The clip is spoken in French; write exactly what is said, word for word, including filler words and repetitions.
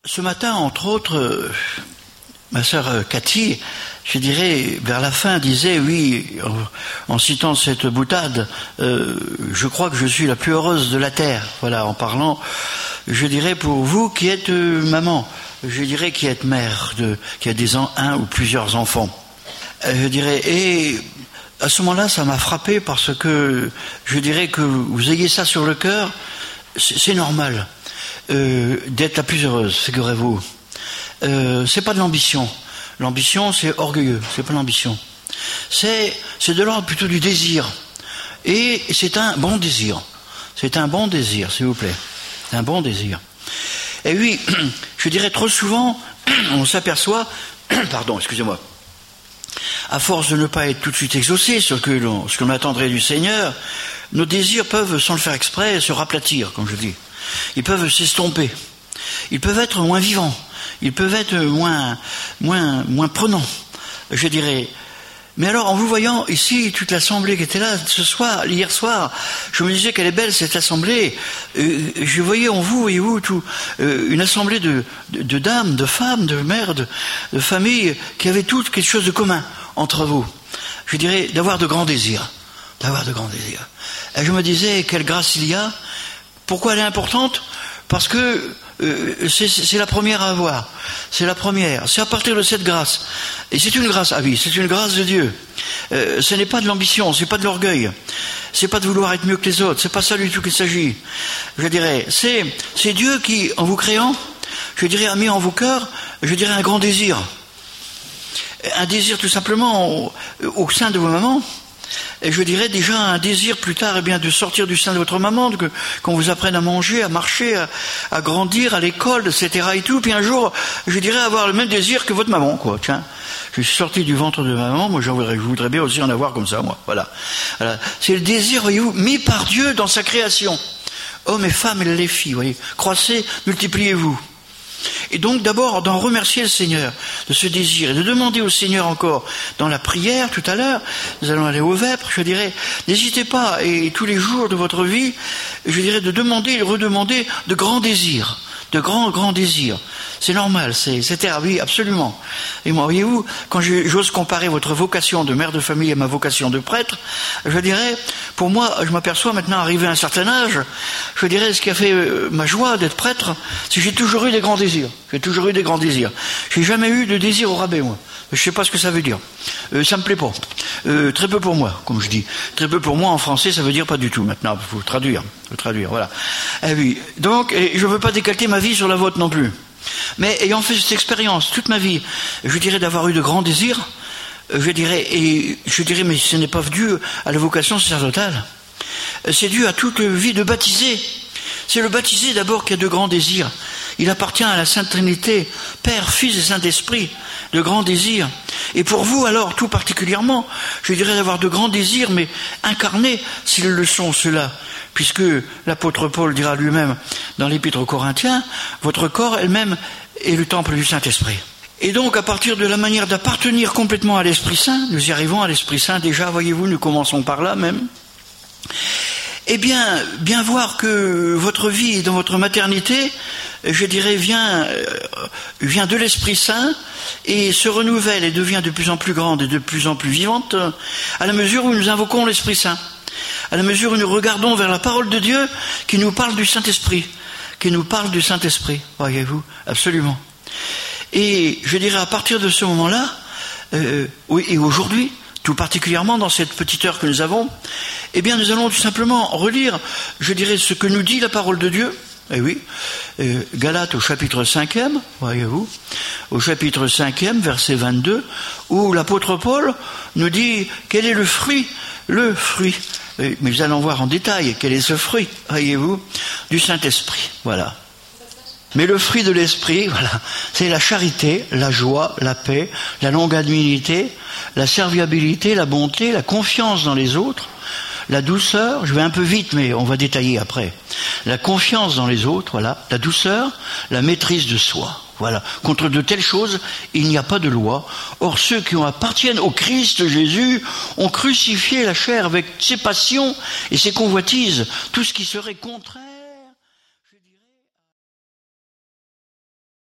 Ce matin, entre autres, euh, ma sœur euh, Cathy, je dirais, vers la fin, disait, oui, en, en citant cette boutade, euh, je crois que je suis la plus heureuse de la terre. Voilà, en parlant, je dirais, pour vous qui êtes euh, maman, je dirais qui êtes mère, de, qui a des en, un ou plusieurs enfants. Euh, je dirais, et à ce moment-là, ça m'a frappé parce que je dirais que vous ayez ça sur le cœur, c'est, c'est normal. Euh, d'être la plus heureuse, figurez-vous. Euh, c'est pas de l'ambition. L'ambition, c'est orgueilleux. C'est pas l'ambition. C'est, c'est de l'ordre plutôt du désir. Et c'est un bon désir. C'est un bon désir, s'il vous plaît. C'est un bon désir. Et oui, je dirais trop souvent, on s'aperçoit, pardon, excusez-moi, à force de ne pas être tout de suite exaucés sur ce que l'on, ce que l'on attendrait du Seigneur, nos désirs peuvent, sans le faire exprès, se raplatir, comme je dis. Ils peuvent s'estomper. Ils peuvent être moins vivants. Ils peuvent être moins, moins, moins prenants, je dirais. Mais alors, en vous voyant ici, toute l'assemblée qui était là ce soir, hier soir, je me disais qu'elle est belle cette assemblée. Euh, je voyais en vous, voyez-vous, tout, euh, une assemblée de, de, de dames, de femmes, de mères, de, de familles qui avaient toutes quelque chose de commun entre vous. Je dirais d'avoir de grands désirs, d'avoir de grands désirs. Et je me disais quelle grâce il y a. Pourquoi elle est importante ? Parce que euh, c'est, c'est la première à avoir. C'est la première. C'est à partir de cette grâce. Et c'est une grâce, ah oui, c'est une grâce de Dieu. Euh, ce n'est pas de l'ambition, c'est pas de l'orgueil. C'est pas de vouloir être mieux que les autres. C'est pas ça du tout qu'il s'agit. Je dirais, c'est, c'est Dieu qui, en vous créant, je dirais, a mis en vos cœurs, je dirais, un grand désir. Un désir tout simplement au, au sein de vos mamans. Et je dirais déjà un désir plus tard, eh bien, de sortir du sein de votre maman, que, qu'on vous apprenne à manger, à marcher, à, à grandir, à l'école, et cetera et tout. Puis un jour, je dirais avoir le même désir que votre maman, quoi. Tiens, je suis sorti du ventre de ma maman, moi, je voudrais, je voudrais bien aussi en avoir comme ça, moi. Voilà. Voilà. C'est le désir, voyez-vous, mis par Dieu dans sa création. Hommes et femmes et les filles, voyez. Croissez, multipliez-vous. Et donc d'abord d'en remercier le Seigneur de ce désir et de demander au Seigneur encore dans la prière tout à l'heure, nous allons aller au Vêpres, je dirais, n'hésitez pas, et tous les jours de votre vie, je dirais de demander et de redemander de grands désirs, de grands, grands désirs. C'est normal, c'est, c'est oui, absolument. Et moi, voyez-vous, quand je, j'ose comparer votre vocation de mère de famille à ma vocation de prêtre, je dirais, pour moi, je m'aperçois maintenant, arrivé à un certain âge, je dirais, ce qui a fait euh, ma joie d'être prêtre, c'est que j'ai toujours eu des grands désirs. J'ai toujours eu des grands désirs. J'ai jamais eu de désir au rabais, moi. Je sais pas ce que ça veut dire. Euh, ça me plaît pas. Euh, très peu pour moi, comme je dis. Très peu pour moi, en français, ça veut dire pas du tout. Maintenant, il faut traduire. Faut traduire, voilà. Eh oui. Donc, et je veux pas décalquer ma vie sur la vôtre non plus. Mais ayant fait cette expérience toute ma vie, je dirais d'avoir eu de grands désirs, je dirais, et je dirais, mais ce n'est pas dû à la vocation sacerdotale. C'est dû à toute vie de baptisé. C'est le baptisé d'abord qui a de grands désirs. Il appartient à la Sainte Trinité, Père, Fils et Saint-Esprit, de grands désirs. Et pour vous alors, tout particulièrement, je dirais d'avoir de grands désirs, mais incarnés, s'ils le sont ceux-là. Puisque l'apôtre Paul dira lui-même dans l'Épître aux Corinthiens, votre corps elle-même est le temple du Saint-Esprit. Et donc, à partir de la manière d'appartenir complètement à l'Esprit Saint, nous y arrivons à l'Esprit Saint déjà, voyez-vous, nous commençons par là même. Eh bien, bien voir que votre vie dans votre maternité, je dirais, vient, vient de l'Esprit Saint et se renouvelle et devient de plus en plus grande et de plus en plus vivante à la mesure où nous invoquons l'Esprit Saint. À la mesure où nous regardons vers la parole de Dieu qui nous parle du Saint-Esprit, qui nous parle du Saint-Esprit, voyez-vous, absolument. Et je dirais à partir de ce moment-là, euh, oui, et aujourd'hui, tout particulièrement dans cette petite heure que nous avons, eh bien nous allons tout simplement relire, je dirais, ce que nous dit la parole de Dieu. Eh oui, euh, Galates au chapitre cinquième, voyez-vous, au chapitre cinquième, verset vingt-deux, où l'apôtre Paul nous dit quel est le fruit, le fruit, mais nous allons voir en détail quel est ce fruit, voyez-vous, du Saint-Esprit, voilà. Mais le fruit de l'Esprit, voilà, c'est la charité, la joie, la paix, la longanimité, la serviabilité, la bonté, la confiance dans les autres, la douceur, je vais un peu vite mais on va détailler après, la confiance dans les autres, voilà, la douceur, la maîtrise de soi. Voilà. Contre de telles choses, il n'y a pas de loi. Or, ceux qui appartiennent au Christ Jésus ont crucifié la chair avec ses passions et ses convoitises, tout ce qui serait contraire